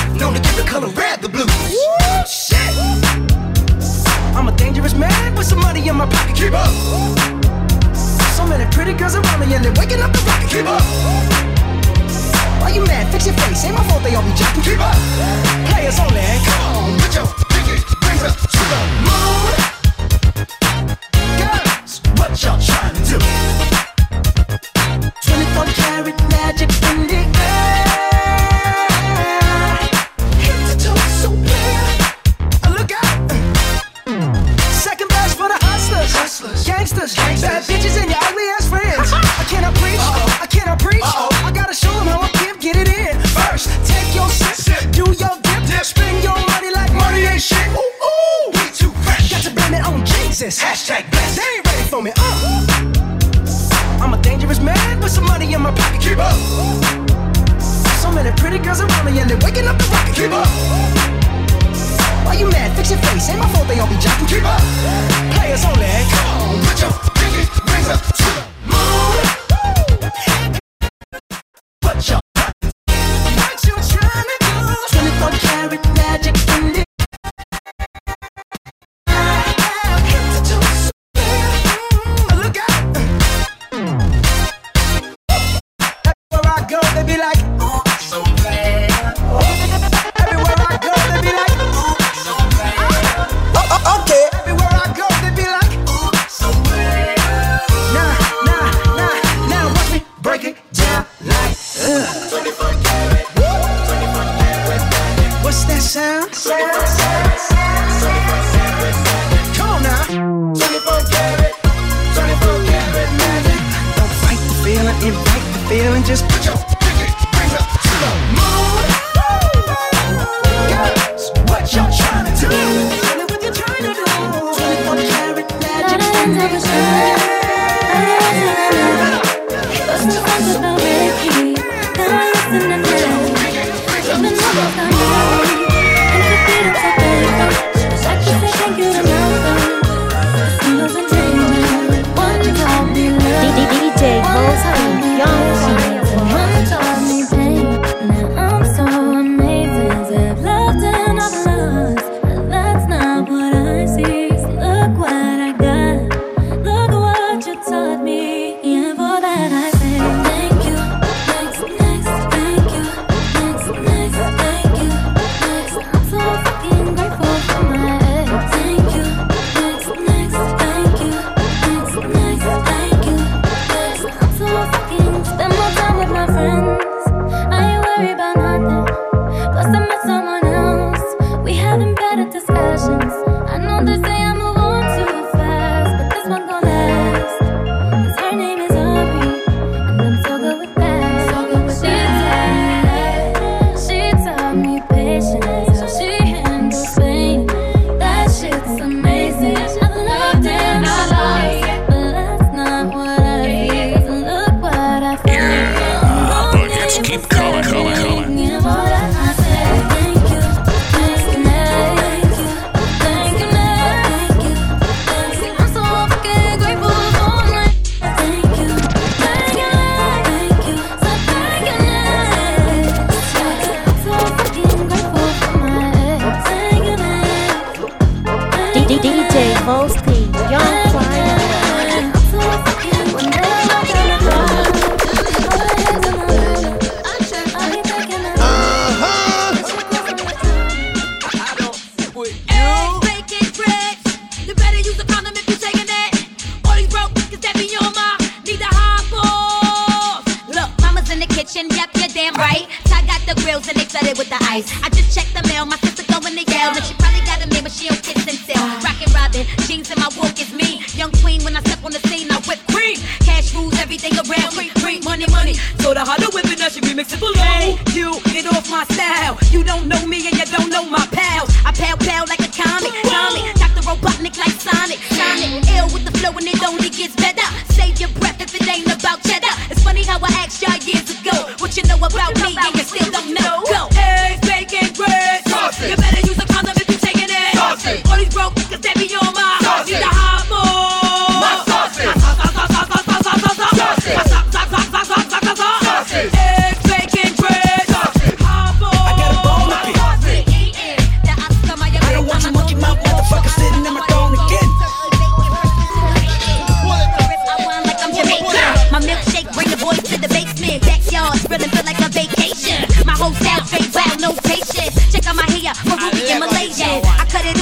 known to give the color red the blues. Woo, shit. I'm a dangerous man with some money in my pocket. Keep up. So many pretty girls around me and they're waking up the rocket. Keep up. Why you mad? Fix your face. Ain't my fault they all be jacking. Keep up. Players only. Come on, put your pinky rings up to the moon. Girls, what y'all trying to do? twenty-four karat magic in the air. Hit the toe so clear. Look out. Second best for the hustlers, hustlers. Gangsters, gangsters, bad bitches and your ugly ass friends. I cannot preach, uh-oh. I cannot preach. Uh-oh. I gotta show them how I give, get it in. First, take your sip, sip. Do your dip, dip. Spend your money like money ain't shit. Ooh, ooh, we too fresh. Got to blame it on Jesus. Hashtag blessed. They ain't ready for me. Uh. I'm a dangerous man with some money in my pocket. Keep up. So many pretty girls around me and they're waking up the rocket. Keep up. Why you mad? Fix your face. Ain't my fault they all be jacking. Keep up. Players only. Come on, put your pinky rings up to the moon. What y'all What you trying to do? twenty-four karat magic in the hit the toe so clear. Look out. Everywhere I go, they be like, oh, so bad. Everywhere I go, they be like, oh, so bad. Oh, oh, okay. Everywhere I go, they be like, oh, so bad. Nah, nah, nah, now watch me break it down like, uh. twenty-four karat, twenty-four karat magic. What's that sound? twenty-four karat, twenty-four karat magic. Come on now. twenty-four karat, twenty-four karat magic. Don't fight the feeling, invite the feeling, just put your pinky rings up to the moon. Girls, what y'all trying to do? Tell me what you trying to do. twenty-four karat magic. D J Volstein, Young Fire. Eggs, bacon, bread. I got a bone with it.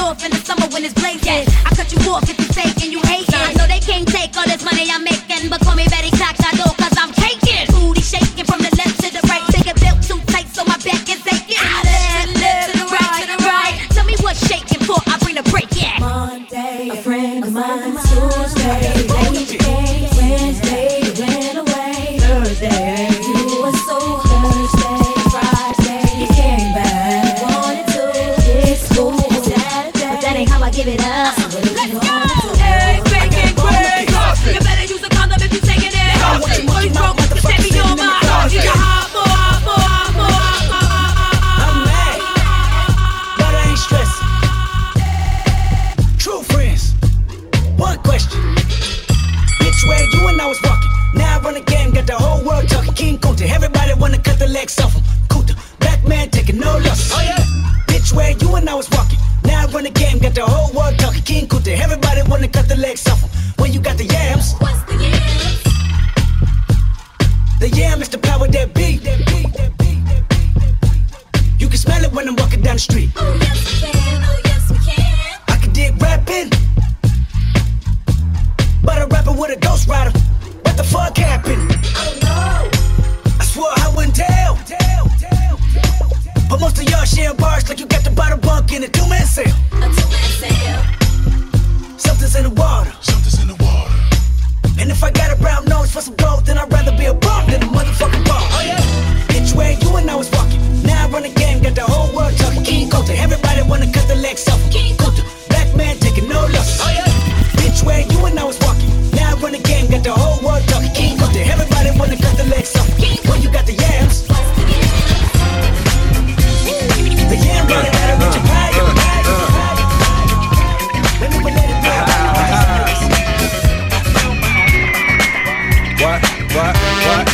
off in the summer when it's blazing. I cut you off if you fake and you hating. I know they can't take all this money I'm making, but call me Betty Cockado cause I'm caking. Booty shaking from the left to the right. Take it built too tight so my back is aching. Left, left, to the right, to the right. Tell me what's shaking for, I bring the break, yeah. Monday, a friend of mine. Tuesday, Wednesday, Wednesday, you went away. Thursday, you were so Thursday, Friday, you came back. Wanted to get school Saturday, but that ain't how I give it up. So what did you want to do? Hey, faking great. You better use a condom if you taking it. Or you broke, just take me on my heart. You got hot, more, hot, more, hot, more, hot. I'm mad, but I ain't stressing. True friends, one question. Bitch, where you and I was walking. Now I run the game, got the whole world talking. King Kunta, everybody wanna cut the legs off him. Kunta, black man taking no losses. Oh yeah. Bitch, where you and I was walking. Now I run the game, got the whole world talking. King Kunta, everybody wanna cut the legs off him. When you got the yams. What's the yams? The yam is the power that beat. That beat, that beat, that beat, that beat. You can smell it when I'm walking down the street. Oh yes we can, oh yes we can. I can dig rapping, but I'm rapping with a ghost rider. What the fuck happened? Oh no. I swore I wouldn't tell. But most of y'all sharing bars like you got the bottom bunk in a two-man sale. A two-man sale. Something's in the water. Something's in the water. And if I got a brown nose for some gold, then I'd rather be a bum than a motherfucking ball. Oh yeah. Bitch, where you and I was walking. Now I run the game, got the whole world talking. King Kunta, everybody wanna cut the legs off him. King Kunta, black man taking no losses. Oh yeah. Bitch, where you and I was walking. Now I run the game, got the whole world talking. King Kunta, everybody wanna cut the legs off him. When you got the yams. The yam running out of your pie. Let me let it go. What, what, what?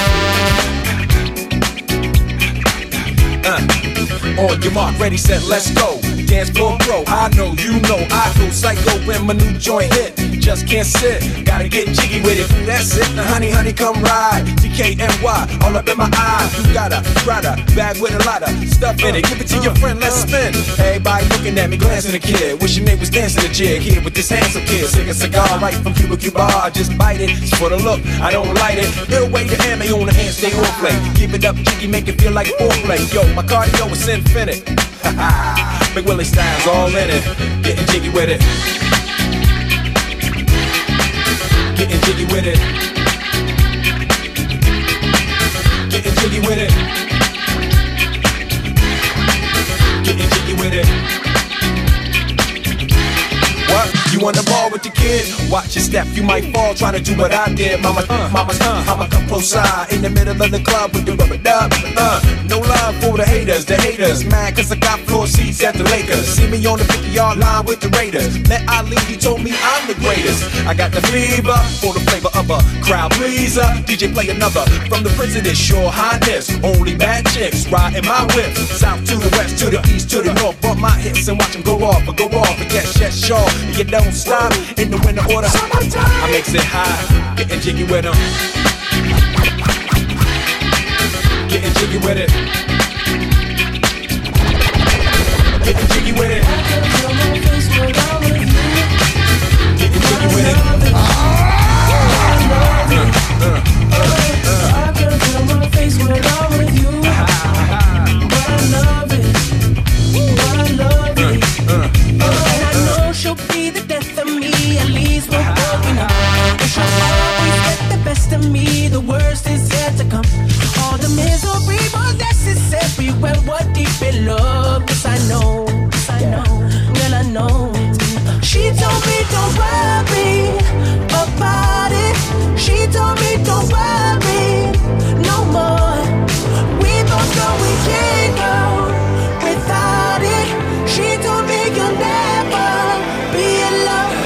Uh, on your mark, ready, set, let's go. Dance floor pro, I know, you know, I go psycho when my new joint hit. Just can't sit, gotta get jiggy with it. That's it, now honey, honey, come ride. D K N Y, all up in my eyes. You got a Prada bag with a lot of stuff in it. Give it to your friend, let's spin. Everybody looking at me, glancing a kid. Wishing they was dancing a jig here with this handsome kid. Sick a cigar right from Cuba Cuba. I just bite it, it's for the look, I don't light it. It'll wait the ammo on the hand, stay on play. Keep it up, jiggy, make it feel like foreplay. Yo, my cardio is infinite. Big Willie style's all in it. Getting jiggy with it. Getting jiggy with it. Getting jiggy with it. Getting jiggy with it. What? You on the ball with the kid? Watch your step, you might fall trying to do what I did. Mama, uh, mama's uh, I'ma come close side in the middle of the club with the rubber dub. Uh, no love for the haters, the haters. Mad cause I got floor seats at the Lakers. See me on the fifty yard line with the Raiders. Met Ali, he told me I'm the greatest. I got the fever for the flavor of a crowd pleaser. D J play another from the Prince of this Your Highness. Only bad chicks riding my whip. South to the west, to the east, to the north. Bump my hips and watch them go off, but go off. And yes, yes, sure. You don't stop in the winter order. I makes it high, getting jiggy with them. Getting jiggy with it. Getting jiggy with it. Getting jiggy with it. I can feel my face when I'm with you. But I love it. But I love it. And I know she'll be the death of me. At least we're working hard. And she'll always get the best of me. The worst is yet to come. All the misery was necessary when we're deep in love. Yes, I know. Yes, I know. Girl, I know. She told me don't worry about it. She told me don't worry no more. We both know we can't go without it. She told me you'll never be alone.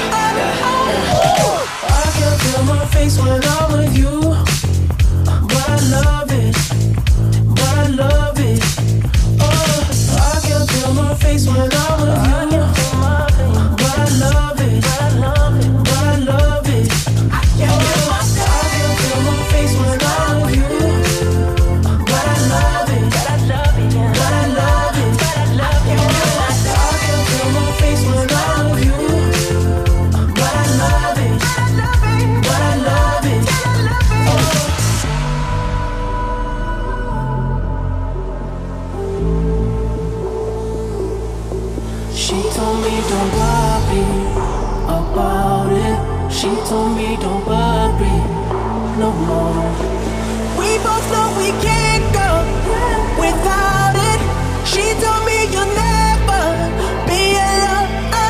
I can feel my face when I'm with you. But I love it. But I love it. Oh, I can feel my face when I'm with you. But I love it. But I love it. But I love it. I can feel my face when I'm with you. But I love it. But I love it. But I love it. But I love it. I can feel my face She told me don't worry about it. She told me don't worry no more. We both know we can't go without it. She told me you'll never be alone.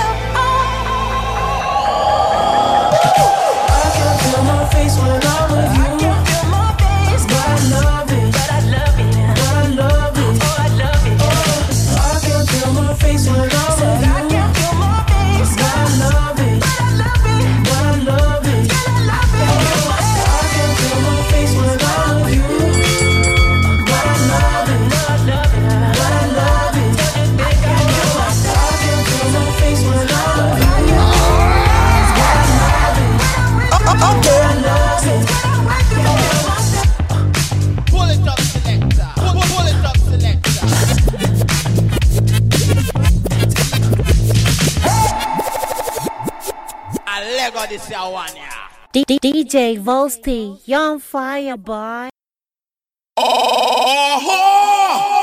I can feel my face when I'm with you. I can feel my face, but I love it. But I love it. But I love it. Oh, I love it. Oh, I can feel my face when I'm with you. I can feel my face, but I love it. But I love it. But I love it. But I love it. I can feel my face when I'm with you. But I love it. But I love it. But I love it. I can feel my I can feel my face when I'm with you. But I love it. Okay. I love it. Pull it up, selector. Pull, pull it up, selector. I Lego this year one, yeah. D- D- DJ Volsty, you on fire, boy. Oh!